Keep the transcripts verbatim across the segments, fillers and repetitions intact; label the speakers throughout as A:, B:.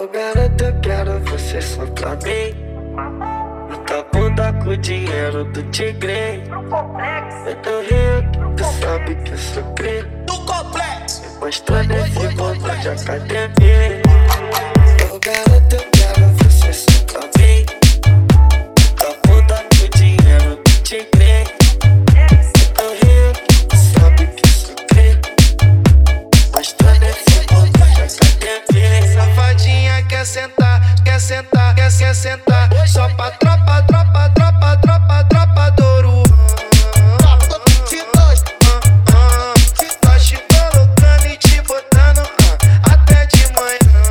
A: Oh garota, eu quero você só pra mim. Na tua bunda com o dinheiro do tigre. Eu tô rico, tu sabe que eu sou cri.
B: Do complexo,
A: mostrando esse botão de academia. Oh garota, eu quero você só pra mim. Na tua bunda com o dinheiro do tigre. Eu tô rico, tu sabe que eu sou cri. Mostrando esse botão de academia.
B: safadinha quer sentar, quer sentar, quer, quer sentar. Só pra tropa, tropa, tropa, tropa, tropa do Ouro. Se nós, nós te colocando e te botando até de manhã.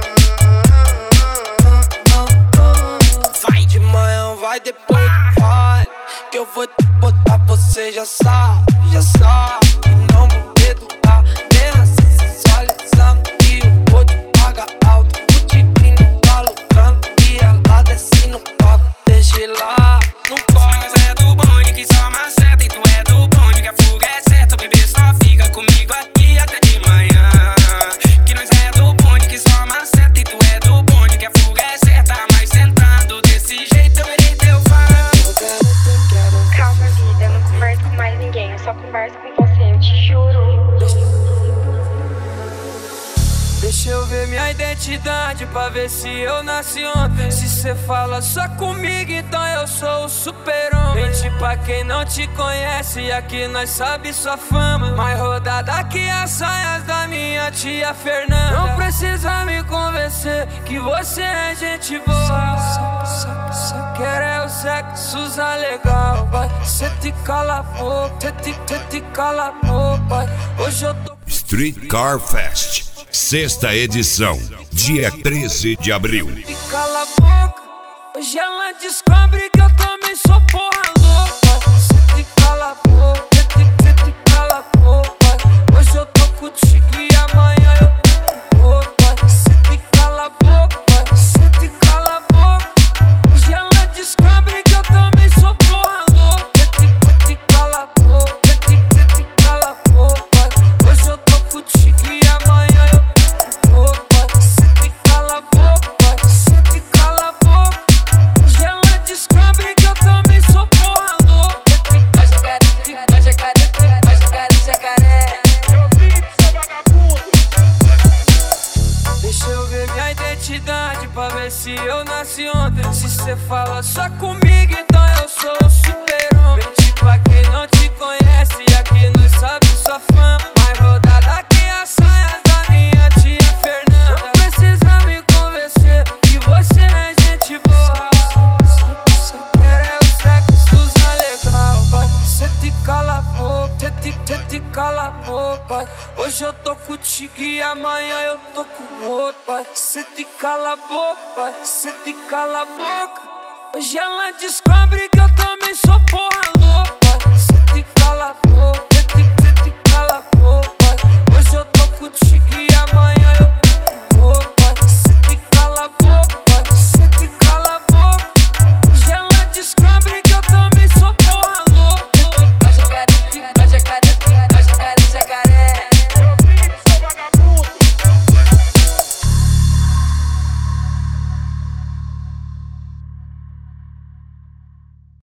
C: Vai de manhã, vai depois, vai. Que eu vou te botar, você já sabe, já sabe. E não vou educar, mesmo assim sensualizando. E eu vou te pagar alto, o tigrinho tá lucrando. E ela desce no palco, deixa lá, no palco.
D: Mas é do bonde que só maceta. E tu é do bonde que a fuga é certa. O bebê só fica comigo aqui até de manhã. Que nós é do bonde que só maceta. E tu é do bonde que a fuga é certa. Mas sentando desse jeito eu verei teu fã.
E: Calma, vida, eu não converso com mais ninguém. Eu só converso com você, eu te juro.
C: Deixa eu ver minha identidade pra ver se eu nasci ontem. Se cê fala só comigo, então eu sou o super-homem. Mente pra quem não te conhece, aqui nós sabe sua fama. Mais rodada que as saias da minha tia Fernanda. Não precisa me convencer que você é gente boa. Só, só, só quero é o sexo usar legal, vai. Cê te cala a boca, cê te, cê te cala a boca, vai. Hoje eu tô
F: Street Car Fest, sexta edição, dia treze de abril.
C: te cala a boca, hoje ela descobre que eu também sou porra louca. Cê te cala a boca, cê te, cê te cala a boca. Hoje eu tô contigo e amanhã eu tô com outra. Cê te cala a boca, cê te cala a boca. Hoje ela descobre que eu também sou porra louca. Cê te, cê te cala a boca, cê te, cê te cala a boca. Hoje eu tô contigo e amanhã eu tô com outra. Cê te cala a boca, cê te cala a boca. Hoje ela descobre que eu também sou porra louca. Vai jacaré, vai jacaré, vai jacaré, jacaré. Deixa eu ver minha identidade pra ver se eu nasci ontem. Se cê fala só comigo, então eu sou o super-homem. Mente pra quem não te conhece, aqui nós sabe sua fama. Mais rodada que as saias da minha tia Fernanda. Não precisa me convencer que você é gente boa. Só quero é o sexo usar legal, vai. Cê te cala a boca, cê te, cê te cala a boca, vai. Hoje eu tô contigo e amanhã eu tô com outro, vai. Cê te cala a boca, vai. Cê te cala a boca. Hoje ela descobre que eu também sou porra louca.